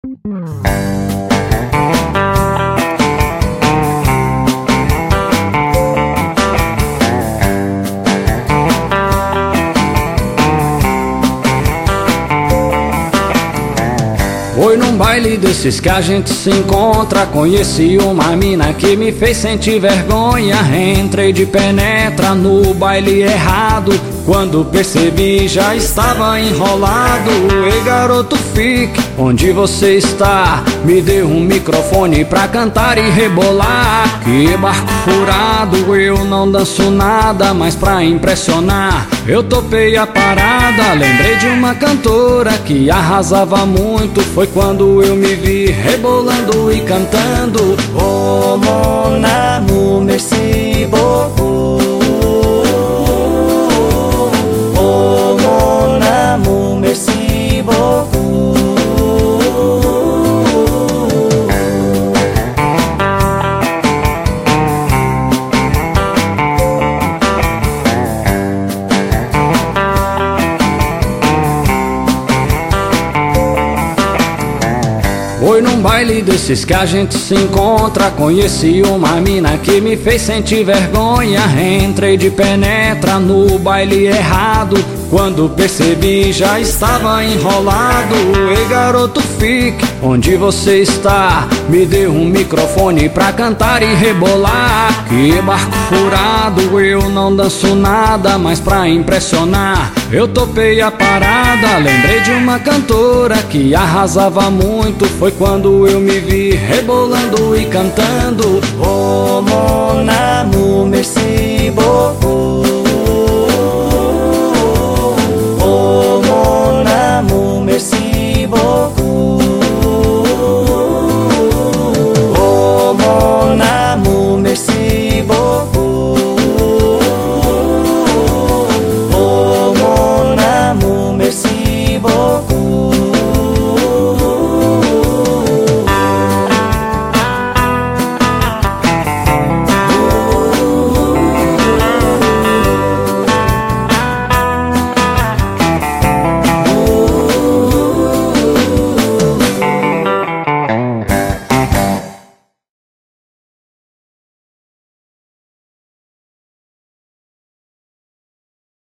Foi num baile desses que a gente se encontra. Conheci uma mina que me fez sentir vergonha. Entrei de penetra no baile errado. Quando percebi já estava enrolado. Ei garoto, fique onde você está. Me dê um microfone pra cantar e rebolar. Que barco furado, eu não danço nada, mas pra impressionar eu topei a parada. Lembrei de uma cantora que arrasava muito. Foi quando eu me vi rebolando e cantando. Oh mon amour, merci beaucoup. Oh mon amour, merci beaucoup. Foi num baile desses que a gente se encontra. Conheci uma mina que me fez sentir vergonha. Entrei de penetra no baile errado. Quando percebi já estava enrolado. Ei garoto, fique onde você está. Me dê um microfone pra cantar e rebolar. Que barco furado, eu não danço nada, mas pra impressionar eu topei a parada. Lembrei de uma cantora que arrasava muito. Foi quando eu me vi rebolando e cantando. Oh mon amour, merci beaucoup.